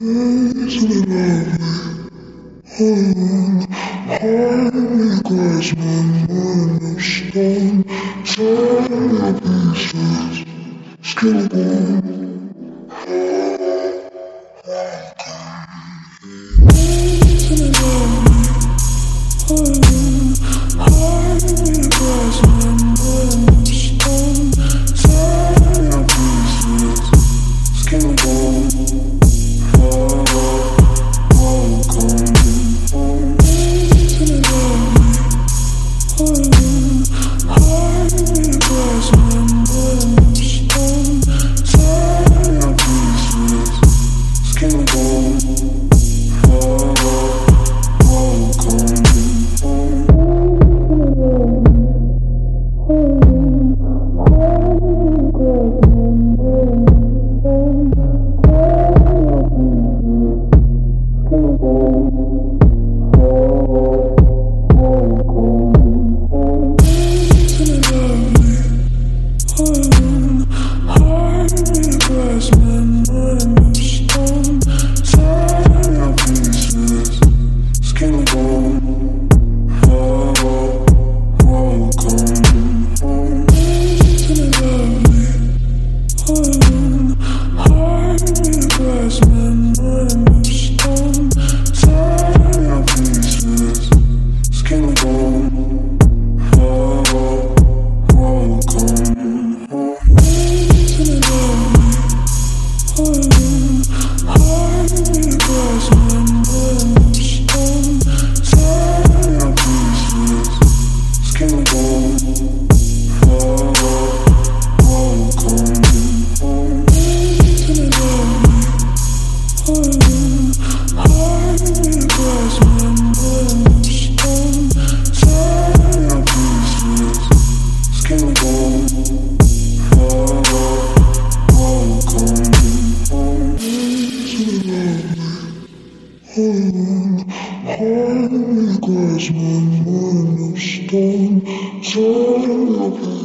Isn't it lovely? Heart glass, my mind of stone. Tear pieces, skin and bone. Isn't it lovely? Heart glass, my mind of stone. Tear pieces, skin and bone. Heart glass, my mind of stone. Tear